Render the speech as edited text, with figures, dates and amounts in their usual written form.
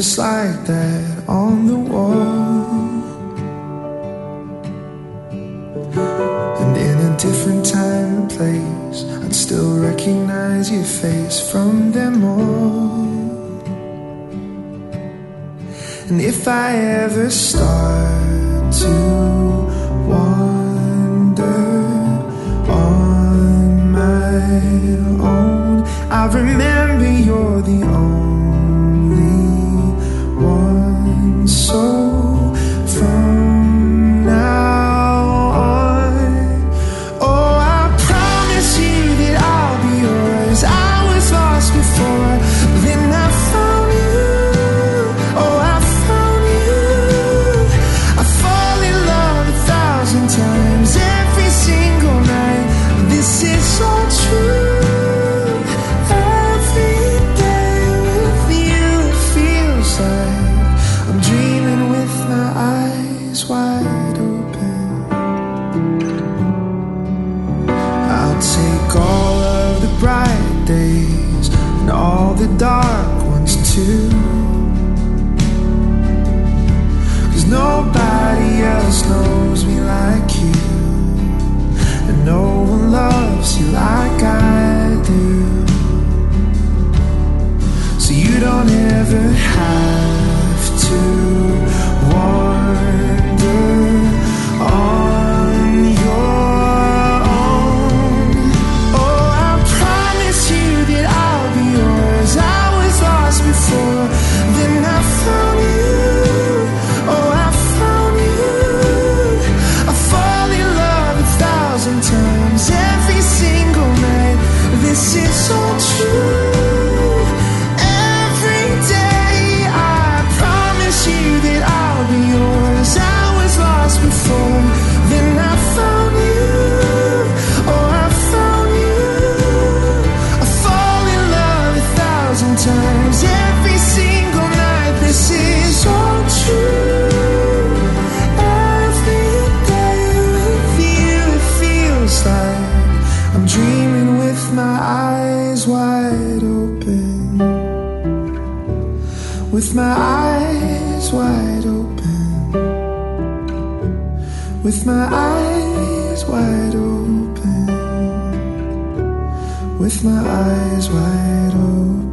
just like that on the wall. And in a different time and place, I'd still recognize your face from them all. And if I ever start to wander on my own, I remember you're the only one. So from now on, oh, I promise you that I'll be yours. I was lost before, then I found you. Oh, I found you. I fall in love 1,000 times every single night. This is so true. Wide open, I'll take all of the bright days and all the dark ones too, 'cause nobody else knows me like you, and no one loves you like I do. So you don't ever have to wander on your own. Oh, I promise you that I'll be yours. I was lost before, then I found you. Oh, I found you. I fall in love 1,000 times every single night. This is so true. Every day I promise you that I'll be yours. I was lost before, then I found you. Oh, I found you. I fall in love 1,000 times every single night. This is all true. Every day with you, it feels like I'm dreaming with my eyes wide open. With my eyes wide open. With my eyes wide open. With my eyes wide open.